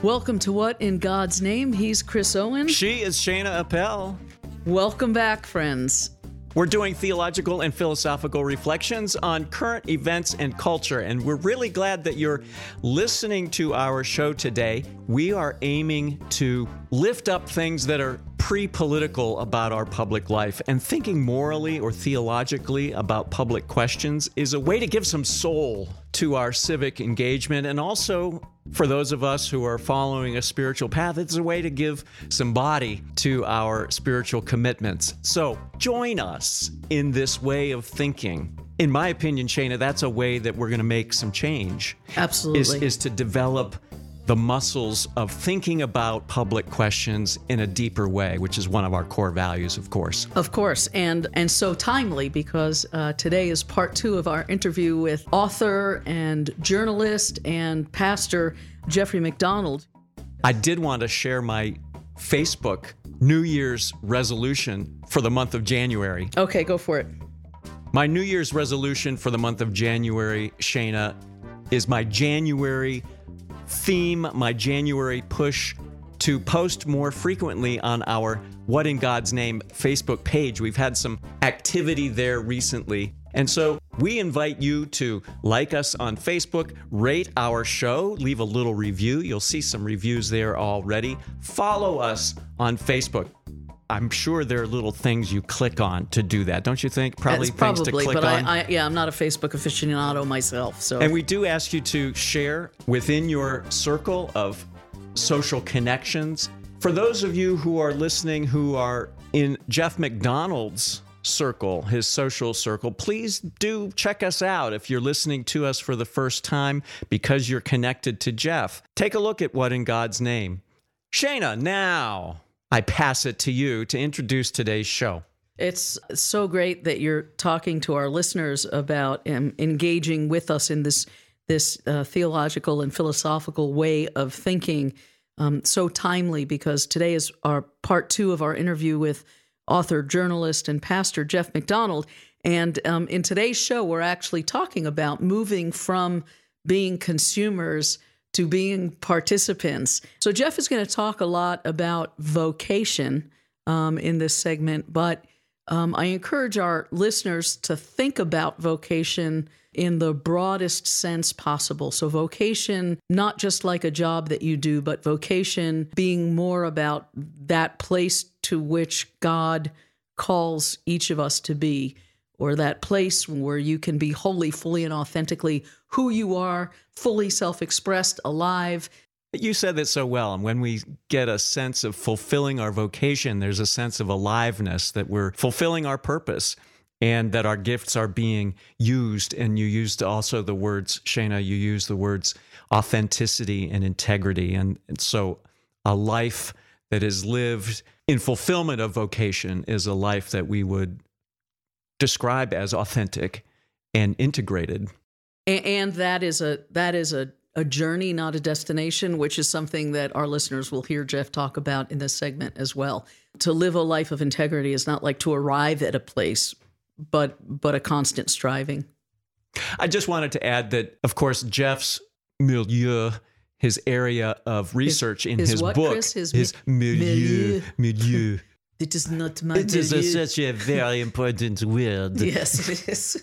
Welcome to What in God's Name? He's Chris Owen. She is Shana Appel. Welcome back, friends. We're doing theological and philosophical reflections on current events and culture, and we're really glad that you're listening to our show today. We are aiming to lift up things that are pre-political about our public life, and thinking morally or theologically about public questions is a way to give some soul to our civic engagement, and also for those of us who are following a spiritual path, it's a way to give some body to our spiritual commitments. So join us in this way of thinking. In my opinion, Shana, that's a way that we're going to make some change. Absolutely. Is to develop the muscles of thinking about public questions in a deeper way, which is one of our core values, of course. Of course, and so timely because today is part 2 of our interview with author and journalist and pastor Jeffrey MacDonald. I did want to share my Facebook New Year's resolution for the month of January. Okay, go for it. My New Year's resolution for the month of January, Shana, is my January theme, my January push to post more frequently on our What in God's Name Facebook page. We've had some activity there recently. And so we invite you to like us on Facebook, rate our show, leave a little review. You'll see some reviews there already. Follow us on Facebook. I'm sure there are little things you click on to do that, don't you think? Probably things to click but on. I'm not a Facebook aficionado myself. So. And we do ask you to share within your circle of social connections. For those of you who are listening who are in Jeff MacDonald's circle, his social circle, please do check us out if you're listening to us for the first time because you're connected to Jeff. Take a look at What in God's Name. Shana, now I pass it to you to introduce today's show. It's so great that you're talking to our listeners about engaging with us in this theological and philosophical way of thinking. So timely because today is our part 2 of our interview with author, journalist, and pastor Jeff MacDonald. And in today's show, we're actually talking about moving from being consumers to being participants. So Jeff is going to talk a lot about vocation in this segment, but I encourage our listeners to think about vocation in the broadest sense possible. So vocation, not just like a job that you do, but vocation being more about that place to which God calls each of us to be, or that place where you can be wholly, fully, and authentically who you are, fully self-expressed, alive. You said that so well. And when we get a sense of fulfilling our vocation, there's a sense of aliveness, that we're fulfilling our purpose and that our gifts are being used. And you used also the words, Shana, you used the words authenticity and integrity. And so a life that is lived in fulfillment of vocation is a life that we would describe as authentic and integrated. And that is a journey, not a destination, which is something that our listeners will hear Jeff talk about in this segment as well. To live a life of integrity is not like to arrive at a place, but a constant striving. I just wanted to add that, of course, Jeff's milieu, his area of research in his what, book, Chris? his milieu. It is not my It is milieu. such a very important word. Yes, it is.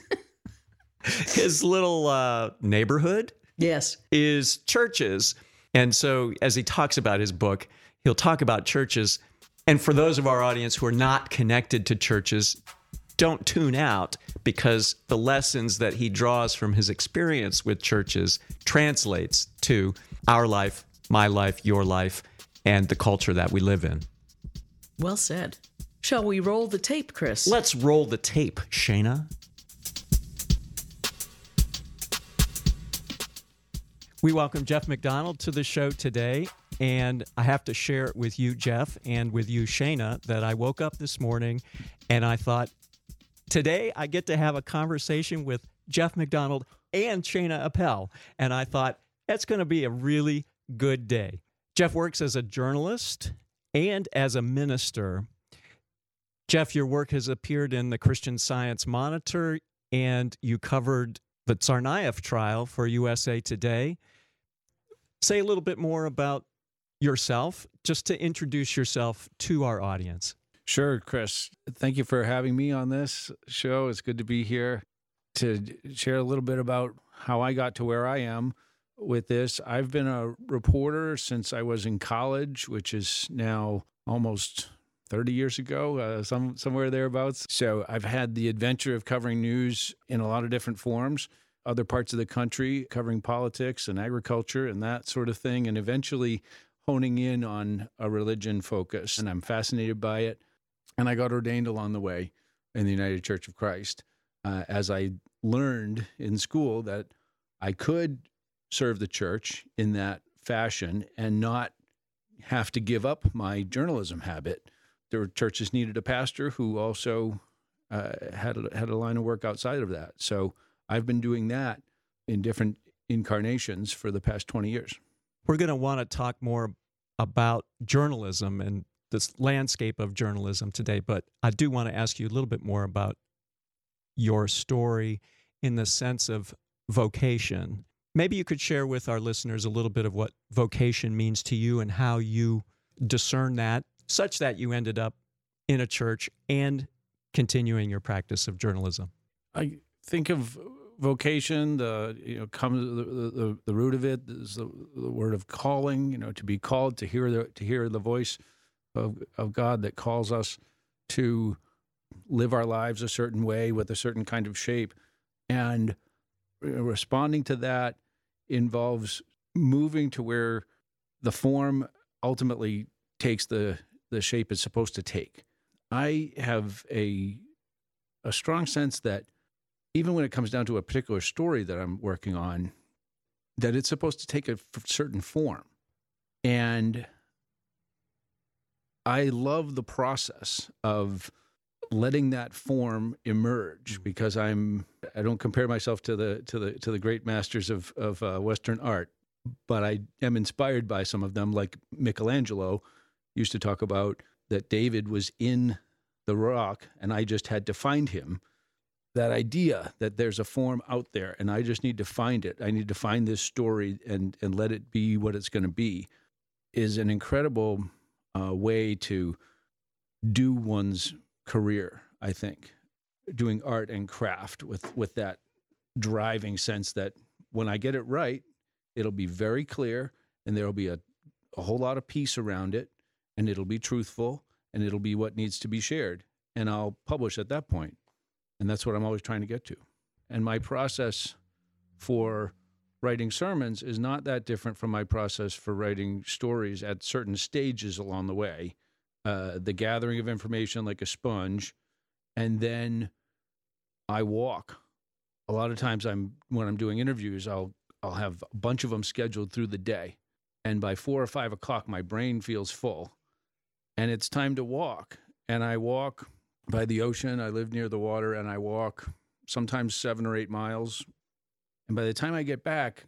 His little neighborhood Yes. is churches. And so as he talks about his book, he'll talk about churches. And for those of our audience who are not connected to churches, don't tune out, because the lessons that he draws from his experience with churches translates to our life, my life, your life, and the culture that we live in. Well said. Shall we roll the tape, Chris? Let's roll the tape, Shana. We welcome Jeff MacDonald to the show today, and I have to share with you, Jeff, and with you, Shana, that I woke up this morning and I thought, today I get to have a conversation with Jeff MacDonald and Shana Appel, and I thought, that's going to be a really good day. Jeff works as a journalist and as a minister. Jeff, your work has appeared in the Christian Science Monitor, and you covered the Tsarnaev trial for USA Today. Say a little bit more about yourself, just to introduce yourself to our audience. Sure, Chris. Thank you for having me on this show. It's good to be here to share a little bit about how I got to where I am with this. I've been a reporter since I was in college, which is now almost 30 years ago, somewhere thereabouts. So I've had the adventure of covering news in a lot of different forms, other parts of the country, covering politics and agriculture and that sort of thing, and eventually honing in on a religion focus. And I'm fascinated by it. And I got ordained along the way in the United Church of Christ as I learned in school that I could serve the church in that fashion and not have to give up my journalism habit. There were churches needed a pastor who also had a line of work outside of that. So I've been doing that in different incarnations for the past 20 years. We're going to want to talk more about journalism and this landscape of journalism today, but I do want to ask you a little bit more about your story in the sense of vocation. Maybe you could share with our listeners a little bit of what vocation means to you and how you discern that, such that you ended up in a church and continuing your practice of journalism. I think of vocation, the root of it is the word of calling. To be called, to hear the voice of God that calls us to live our lives a certain way with a certain kind of shape, and responding to that involves moving to where the form ultimately takes the shape it's supposed to take. I have a strong sense that even when it comes down to a particular story that I'm working on, that it's supposed to take a certain form. And I love the process of letting that form emerge, because I don't compare myself to the great masters of Western art, but I am inspired by some of them, like Michelangelo used to talk about that David was in the rock and I just had to find him. That idea that there's a form out there and I just need to find it. I need to find this story and let it be what it's going to be is an incredible way to do one's career, I think. Doing art and craft with that driving sense that when I get it right, it'll be very clear and there'll be a whole lot of peace around it, and it'll be truthful and it'll be what needs to be shared. And I'll publish at that point. And that's what I'm always trying to get to. And my process for writing sermons is not that different from my process for writing stories at certain stages along the way. The gathering of information like a sponge, and then I walk. A lot of times when I'm doing interviews, I'll have a bunch of them scheduled through the day. And by 4 or 5 o'clock, my brain feels full. And it's time to walk. And I walk by the ocean. I live near the water, and I walk sometimes 7 or 8 miles. And by the time I get back,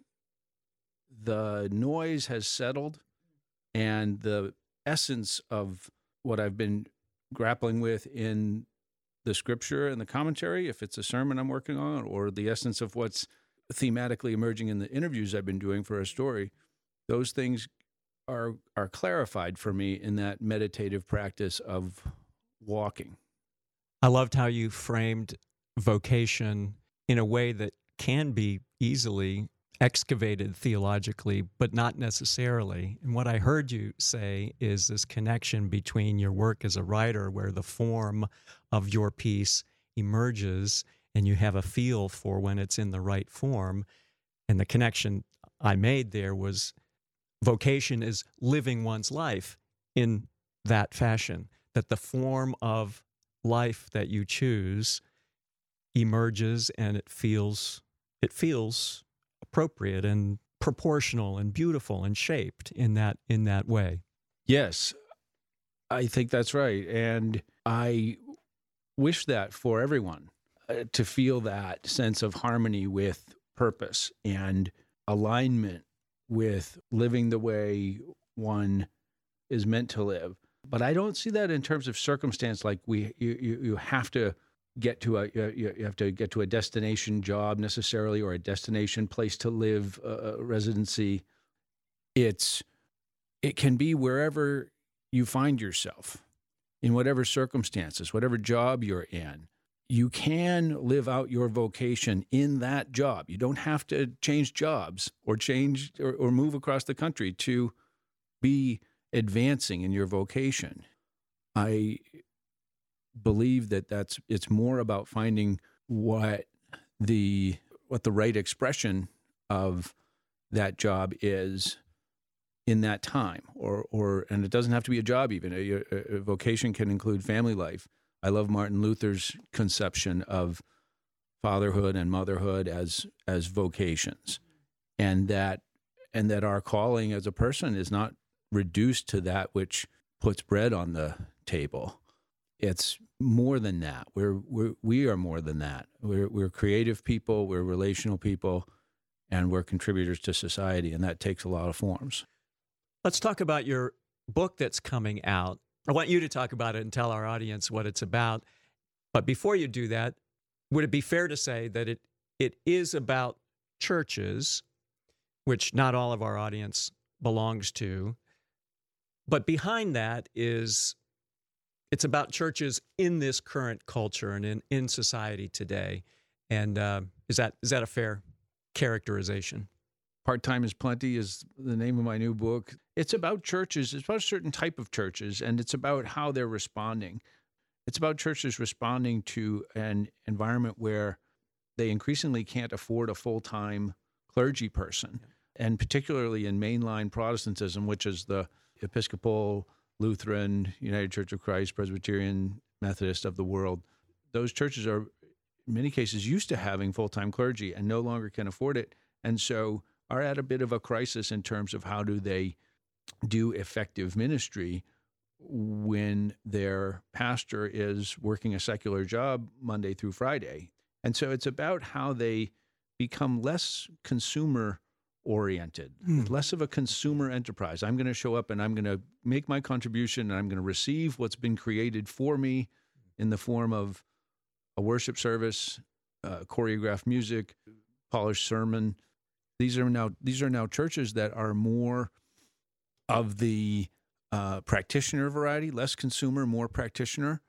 the noise has settled, and the essence of what I've been grappling with in the scripture and the commentary, if it's a sermon I'm working on, or the essence of what's thematically emerging in the interviews I've been doing for a story, those things are clarified for me in that meditative practice of walking. I loved how you framed vocation in a way that can be easily excavated theologically, but not necessarily. And what I heard you say is this connection between your work as a writer, where the form of your piece emerges and you have a feel for when it's in the right form. And the connection I made there was vocation is living one's life in that fashion, that the form of life that you choose emerges and it feels appropriate and proportional and beautiful and shaped in that way. Yes, I think that's right. And I wish that for everyone, to feel that sense of harmony with purpose and alignment with living the way one is meant to live. But I don't see that in terms of circumstance, like you have to get to a destination job necessarily, or a destination place to live, residency. It's it can be wherever you find yourself, in whatever circumstances, whatever job you're in. You can live out your vocation in that job. You don't have to change jobs or change or move across the country to be advancing in your vocation. I believe that it's more about finding what the right expression of that job is in that time, and it doesn't have to be a job even. A vocation can include family life. I love Martin Luther's conception of fatherhood and motherhood as vocations, and that our calling as a person is not reduced to that which puts bread on the table. It's more than that. We are more than that. We're creative people. We're relational people, and we're contributors to society, and that takes a lot of forms. Let's talk about your book that's coming out. I want you to talk about it and tell our audience what it's about. But before you do that, would it be fair to say that it is about churches, which not all of our audience belongs to, but behind that it's about churches in this current culture and in society today. And is that a fair characterization? Part-Time is Plenty is the name of my new book. It's about churches. It's about a certain type of churches, and it's about how they're responding. It's about churches responding to an environment where they increasingly can't afford a full-time clergy person, and particularly in mainline Protestantism, which is the Episcopal, Lutheran, United Church of Christ, Presbyterian, Methodist of the world. Those churches are, in many cases, used to having full-time clergy and no longer can afford it, and so are at a bit of a crisis in terms of how do they do effective ministry when their pastor is working a secular job Monday through Friday. And so it's about how they become less consumer-oriented, less of a consumer enterprise. I'm going to show up and I'm going to make my contribution and I'm going to receive what's been created for me in the form of a worship service, choreographed music, polished sermon. These are now churches that are more of the practitioner variety, less consumer, more practitioner,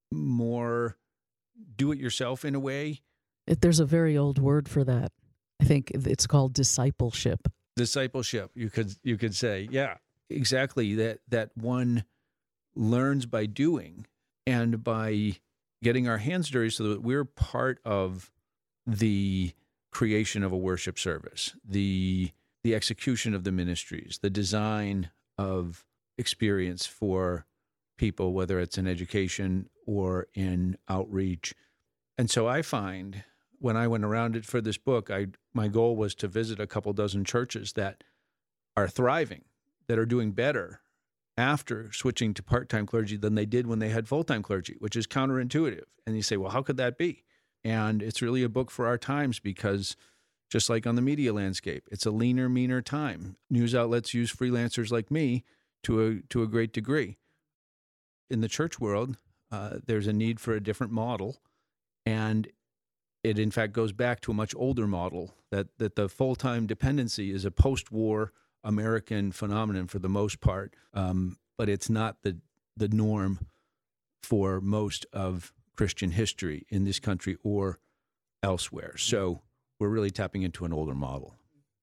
more do-it-yourself in a way. There's a very old word for that. I think it's called discipleship. Discipleship, you could say, yeah, exactly. That one learns by doing and by getting our hands dirty, so that we're part of the creation of a worship service, the execution of the ministries, the design of experience for people, whether it's in education or in outreach. And so I find when I went around it for this book, my goal was to visit a couple dozen churches that are thriving, that are doing better after switching to part-time clergy than they did when they had full-time clergy, which is counterintuitive. And you say, well, how could that be? And it's really a book for our times because just like on the media landscape, it's a leaner, meaner time. News outlets use freelancers like me to a great degree. In the church world, there's a need for a different model, and it in fact goes back to a much older model, that the full-time dependency is a post-war American phenomenon for the most part, but it's not the norm for most of Christian history in this country or elsewhere. So we're really tapping into an older model.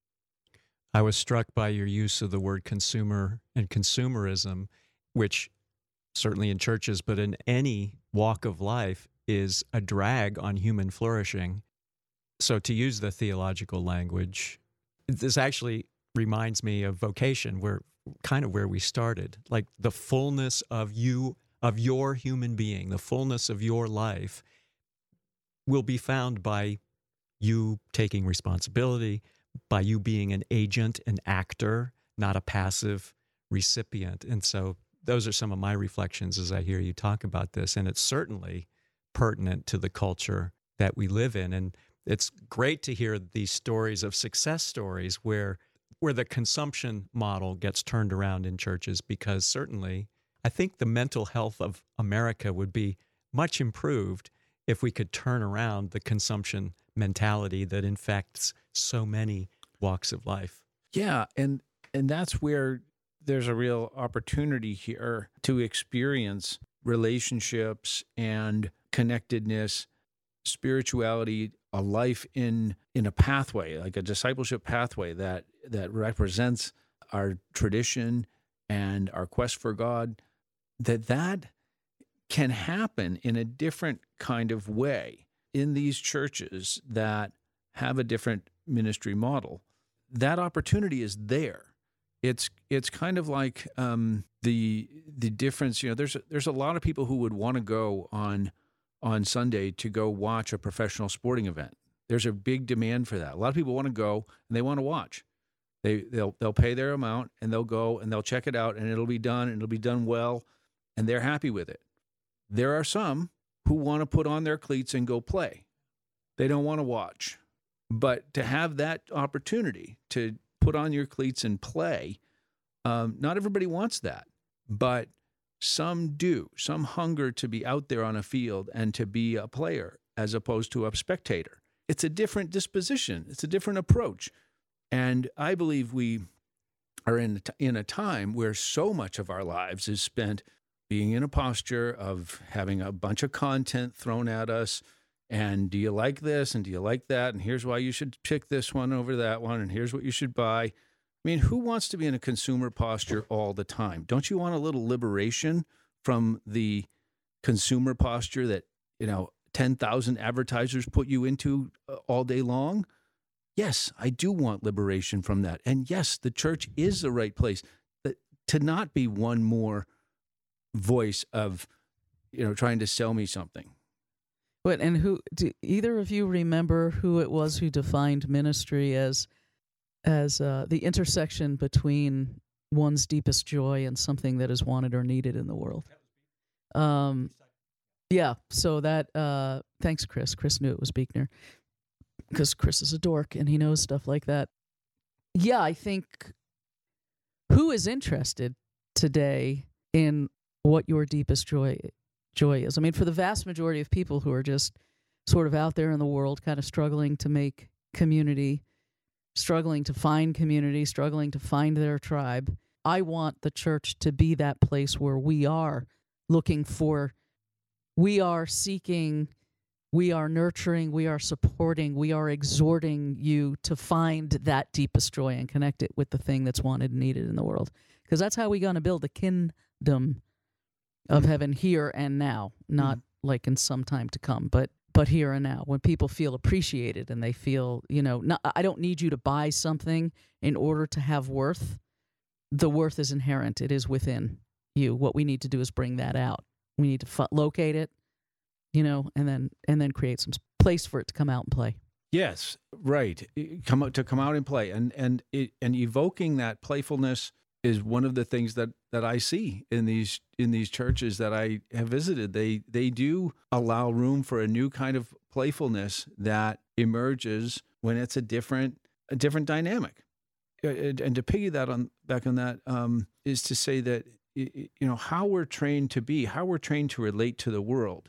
I was struck by your use of the word consumer and consumerism, which certainly in churches, but in any walk of life, is a drag on human flourishing. So to use the theological language, this actually reminds me of vocation, where we started, like the fullness of your human being, the fullness of your life will be found by you taking responsibility, by you being an agent, an actor, not a passive recipient. And so those are some of my reflections as I hear you talk about this. And it's certainly pertinent to the culture that we live in. And it's great to hear these stories of success stories where the consumption model gets turned around in churches, because certainly I think the mental health of America would be much improved if we could turn around the consumption mentality that infects so many walks of life. Yeah, and that's where there's a real opportunity here to experience relationships and connectedness, spirituality, a life in a pathway, like a discipleship pathway that represents our tradition and our quest for God, that can happen in a different kind of way in these churches that have a different ministry model. That opportunity is there. It's kind of like the difference. There's a lot of people who would want to go on Sunday to go watch a professional sporting event. There's a big demand for that. A lot of people want to go and they want to watch. They'll pay their amount and they'll go and they'll check it out and it'll be done and it'll be done well and they're happy with it. There are some who want to put on their cleats and go play. They don't want to watch. But to have that opportunity to put on your cleats and play, not everybody wants that, but some do. Some hunger to be out there on a field and to be a player as opposed to a spectator. It's a different disposition. It's a different approach. And I believe we are in a time where so much of our lives is spent being in a posture of having a bunch of content thrown at us. And do you like this? And do you like that? And here's why you should pick this one over that one. And here's what you should buy. I mean, who wants to be in a consumer posture all the time? Don't you want a little liberation from the consumer posture that, 10,000 advertisers put you into all day long? Yes, I do want liberation from that. And yes, the church is the right place to not be one more voice of, trying to sell me something. But and do either of you remember who it was who defined ministry as the intersection between one's deepest joy and something that is wanted or needed in the world? Yeah. So that thanks, Chris. Chris knew it was Buechner because Chris is a dork and he knows stuff like that. Yeah, I think who is interested today in what your deepest joy is? I mean, for the vast majority of people who are just sort of out there in the world, kind of struggling to make community, struggling to find community, struggling to find their tribe, I want the church to be that place where we are looking for, we are seeking, we are nurturing, we are supporting, we are exhorting you to find that deepest joy and connect it with the thing that's wanted and needed in the world. Because that's how we're going to build the kingdom of heaven here and now, not like in some time to come, but here and now, when people feel appreciated and they feel, I don't need you to buy something in order to have worth. The worth is inherent. It is within you. What we need to do is bring that out. We need to locate it, and then create some place for it to come out and play. Yes, right. Come out and play, and evoking that playfulness is one of the things that I see in these churches that I have visited. They do allow room for a new kind of playfulness that emerges when it's a different dynamic. And to piggyback on that is to say that how we're trained to be, how we're trained to relate to the world,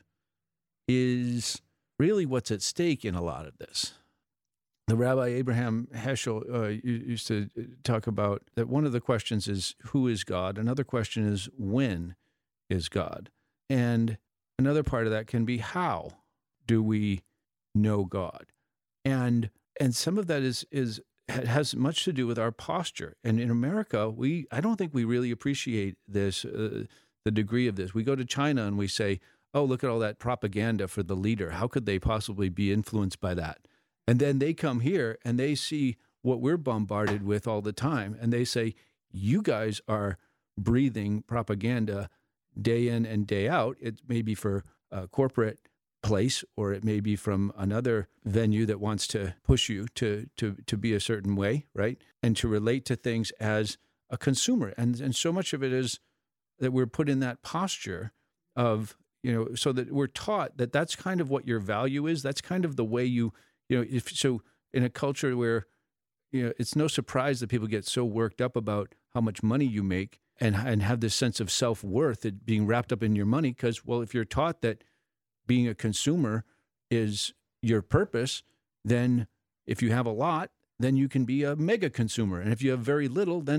is really what's at stake in a lot of this. The Rabbi Abraham Heschel used to talk about that one of the questions is, who is God? Another question is, when is God? And another part of that can be, how do we know God? And some of that has much to do with our posture. And in America, I don't think we really appreciate this, the degree of this. We go to China and we say, oh, look at all that propaganda for the leader. How could they possibly be influenced by that? And then they come here and they see what we're bombarded with all the time. And they say, you guys are breathing propaganda day in and day out. It may be for a corporate place, or it may be from another venue that wants to push you to be a certain way, right? And to relate to things as a consumer. And so much of it is that we're put in that posture of, so that we're taught that that's kind of what your value is. That's kind of the way so in a culture where, it's no surprise that people get so worked up about how much money you make and have this sense of self-worth being wrapped up in your money. Because, well, if you're taught that being a consumer is your purpose, then if you have a lot, then you can be a mega consumer. And if you have very little, then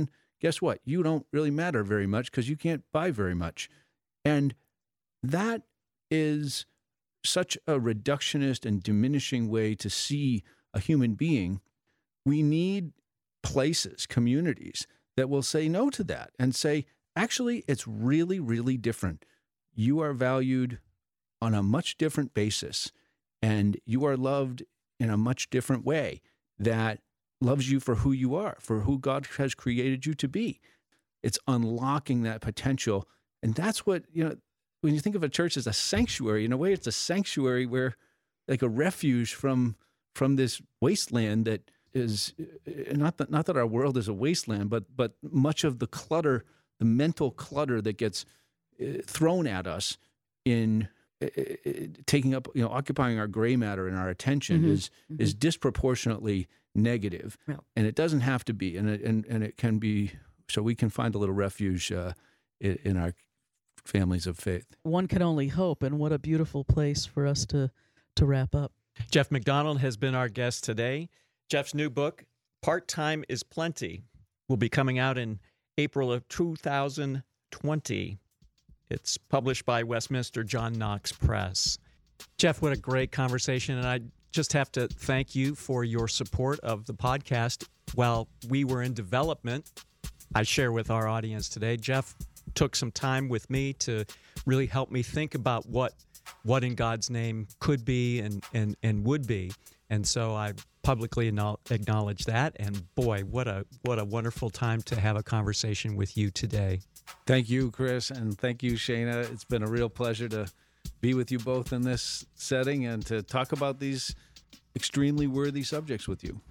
guess what? You don't really matter very much because you can't buy very much. And that is such a reductionist and diminishing way to see a human being. We need places, communities that will say no to that and say, actually, it's really, really different. You are valued on a much different basis, and you are loved in a much different way that loves you for who you are, for who God has created you to be. It's unlocking that potential. And that's what, when you think of a church as a sanctuary, in a way, it's a sanctuary where, like a refuge from this wasteland that is not that our world is a wasteland, but much of the clutter, the mental clutter that gets thrown at us in taking up, occupying our gray matter and our attention is disproportionately negative, and it doesn't have to be, and it can be. So we can find a little refuge in our families of faith. One can only hope, and what a beautiful place for us to wrap up. Jeff McDonald has been our guest today. Jeff's new book, Part-Time is Plenty, will be coming out in April of 2020. It's published by Westminster John Knox Press. Jeff, what a great conversation, and I just have to thank you for your support of the podcast. While we were in development, I share with our audience today, Jeff took some time with me to really help me think about what in God's name could be and would be. And so I publicly acknowledge that. And boy, what a wonderful time to have a conversation with you today. Thank you, Chris, and thank you, Shana. It's been a real pleasure to be with you both in this setting and to talk about these extremely worthy subjects with you.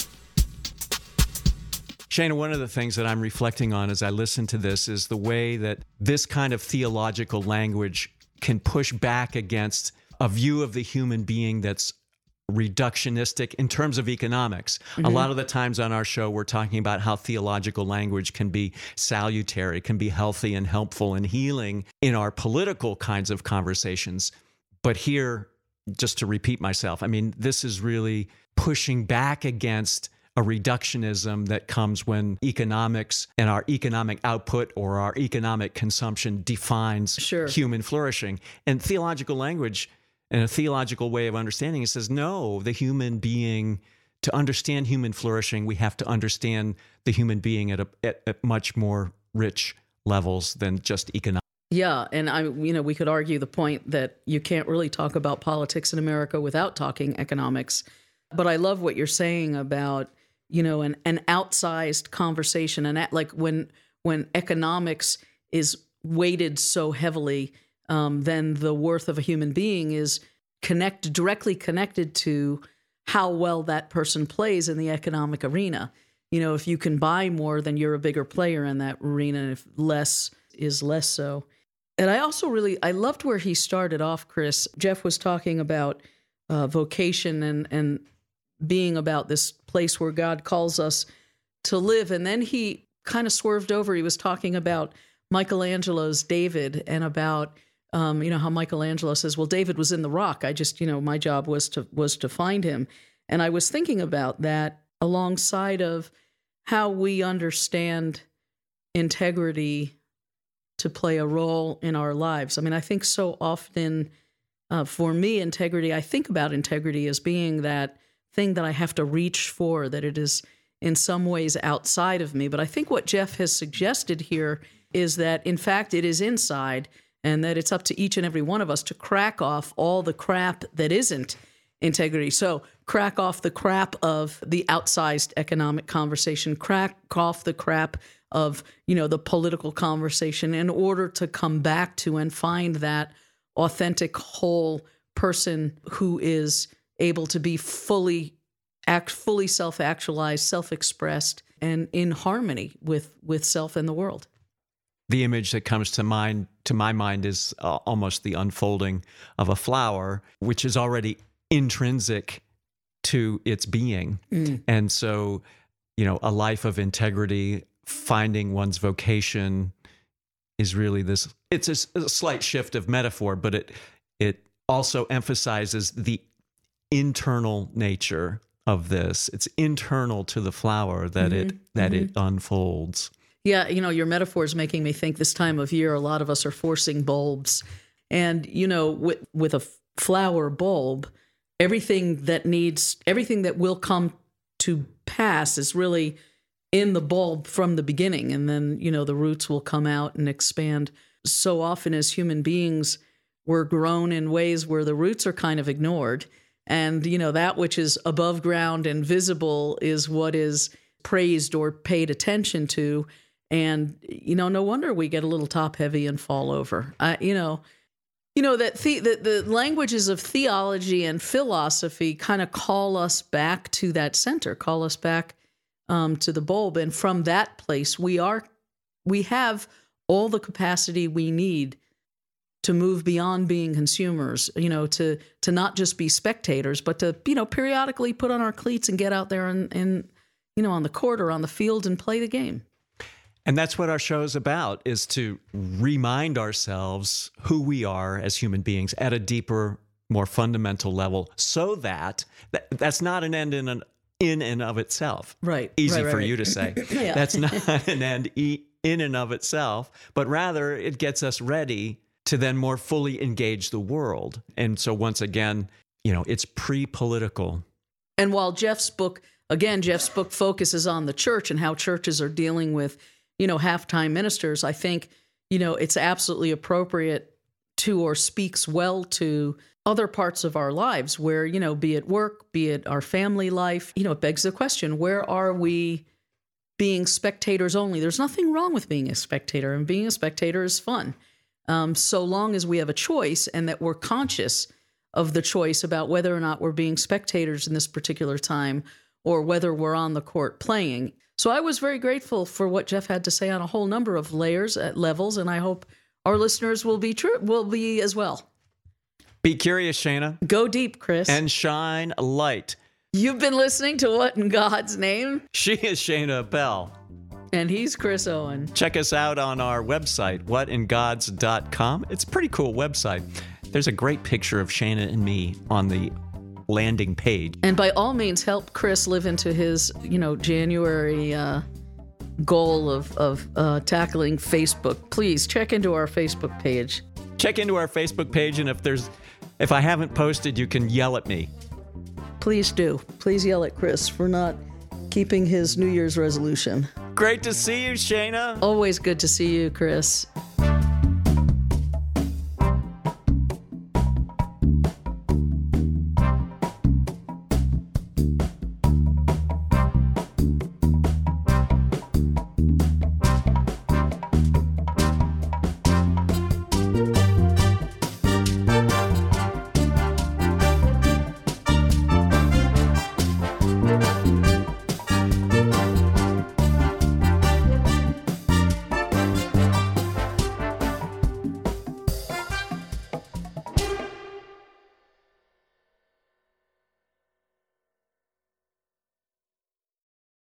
Shana, one of the things that I'm reflecting on as I listen to this is the way that this kind of theological language can push back against a view of the human being that's reductionistic in terms of economics. A lot of the times on our show, we're talking about how theological language can be salutary, can be healthy and helpful and healing in our political kinds of conversations. But here, just to repeat myself, I mean, this is really pushing back against a reductionism that comes when economics and our economic output or our economic consumption defines human flourishing. And theological language and a theological way of understanding it says, no, the human being, to understand human flourishing, we have to understand the human being at much more rich levels than just economic. Yeah, and we could argue the point that you can't really talk about politics in America without talking economics. But I love what you're saying about, an outsized conversation, and like when economics is weighted so heavily, then the worth of a human being is directly connected to how well that person plays in the economic arena. If you can buy more, then you're a bigger player in that arena, and if less is less so. And I also I loved where he started off, Chris. Jeff was talking about vocation and being about this place where God calls us to live. And then he kind of swerved over. He was talking about Michelangelo's David and about, how Michelangelo says, well, David was in the rock. I just, my job was to find him. And I was thinking about that alongside of how we understand integrity to play a role in our lives. I mean, I think so often for me, integrity, I think about integrity as being that thing that I have to reach for, that it is in some ways outside of me. But I think what Jeff has suggested here is that, in fact, it is inside, and that it's up to each and every one of us to crack off all the crap that isn't integrity. So crack off the crap of the outsized economic conversation, crack off the crap of, the political conversation in order to come back to and find that authentic, whole person who is able to be fully self-actualized, self-expressed, and in harmony with self and the world. The image that comes to my mind is almost the unfolding of a flower, which is already intrinsic to its being. And so, a life of integrity, finding one's vocation is really this. It's a slight shift of metaphor, but it also emphasizes the internal nature of this. It's internal to the flower that it unfolds. Yeah, your metaphor is making me think this time of year, a lot of us are forcing bulbs. And, with a flower bulb, everything that will come to pass is really in the bulb from the beginning. And then, the roots will come out and expand. So often as human beings, we're grown in ways where the roots are kind of ignored. And, that which is above ground and visible is what is praised or paid attention to. And, no wonder we get a little top heavy and fall over. That the languages of theology and philosophy kind of call us back to that center, call us back to the bulb. And from that place, we have all the capacity we need to move beyond being consumers, to not just be spectators, but to, periodically put on our cleats and get out there and on the court or on the field and play the game. And that's what our show is about, is to remind ourselves who we are as human beings at a deeper, more fundamental level, so that's not an end in and of itself. Right. Easy right, for right. you to say. Yeah. That's not an end in and of itself, but rather it gets us ready to then more fully engage the world. And so once again, it's pre-political. And while Jeff's book focuses on the church and how churches are dealing with, half-time ministers, I think, it's absolutely appropriate to, or speaks well to, other parts of our lives where, be it work, be it our family life, it begs the question, where are we being spectators only? There's nothing wrong with being a spectator, and being a spectator is fun. So long as we have a choice and that we're conscious of the choice about whether or not we're being spectators in this particular time or whether we're on the court playing. So I was very grateful for what Jeff had to say on a whole number of levels, and I hope our listeners will be as well. Be curious, Shana. Go deep, Chris. And shine light. You've been listening to What in God's Name? She is Shana Bell. And he's Chris Owen. Check us out on our website, whatingods.com. It's a pretty cool website. There's a great picture of Shana and me on the landing page. And by all means, help Chris live into his, January goal of tackling Facebook. Please check into our Facebook page. Check into our Facebook page, and if I haven't posted, you can yell at me. Please do. Please yell at Chris for not keeping his New Year's resolution. Great to see you, Shana. Always good to see you, Chris.